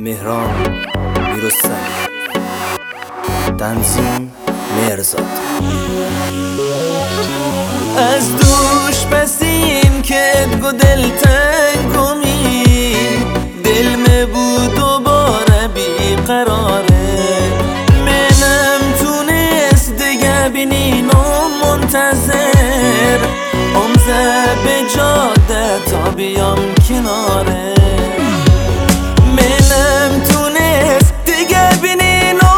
مهران میرستمی، تنظیم مرزاد. از دوش بسیم که گو دل تنگمی، دل می بود دوباره بیقراره. منم تونست دیگه بینین و منتظر امزه به جاده تا بیام کناره. منم تونست دیگه بینین و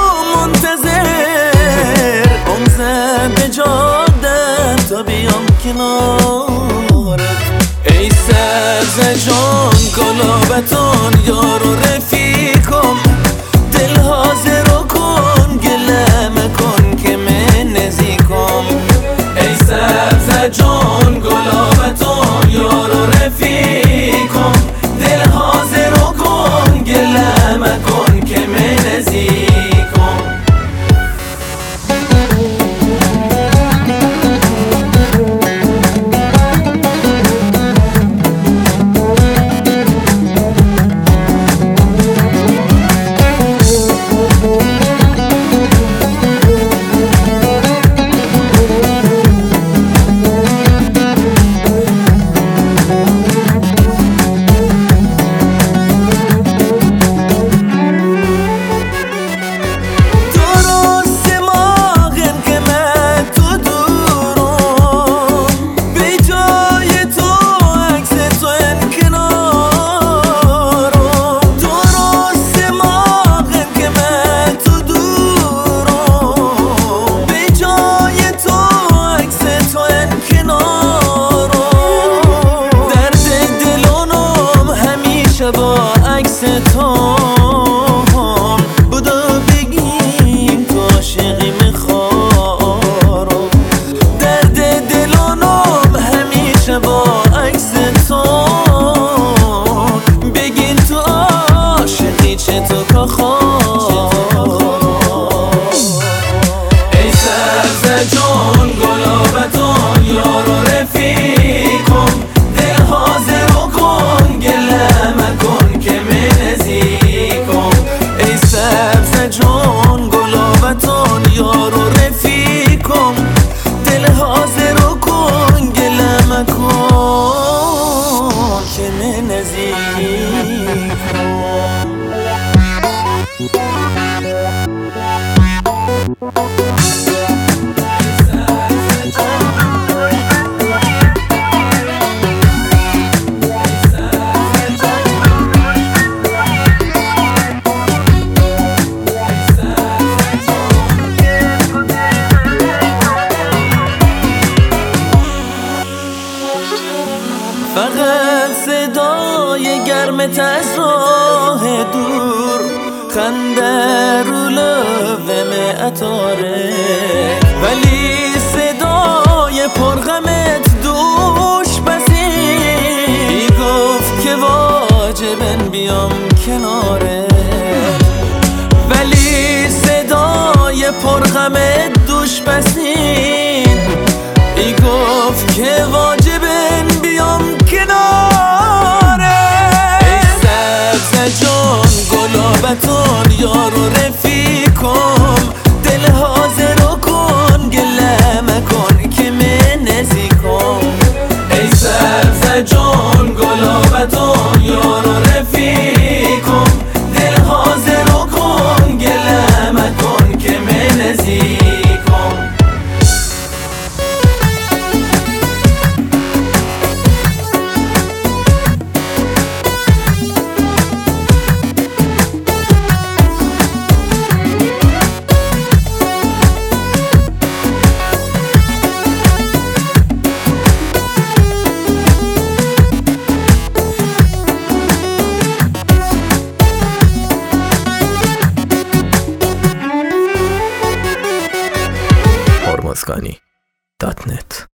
منتظر امزه به جاده تا بیام کناره. ای سبزه جان گلابتان یار و رفیقم، دل حاضر کن گله مکن که من نزیکم. ای سبزه جان گلابتان یار و رفیقم، دل حاضر کن گله مکن که من نزیکم. با عکس تو بودا بگیم تو عاشقی میخوارم. درد دلانم همیشه با عکس تو بگین تو عاشقی چه تو که خوارم. ای سبزه جان گلابتان یار و رفیقم، دل حاضر کن گله مکن که من نزیکم. ای سبزه جان گلابتان یار و رفیقم، دل حاضر کن گله مکن که من نزیکم. فقط صدای گرمت از راه دور، خنده رو لبم عطاره، ولی صدای پرغمت دوش بسی گفت که واجبن بیام کناره. ولی صدای پرغمت دوش بسی گفت که واجبن بیام کناره. ای سبزه جان گلابتان یار و رفیقم، دل حاضر کن گله مکن که من نزیکم. ای سبزه جان گلابتان یار و رفیقم، دل حاضر کن گله مکن که من نزیکم. hormozgani.net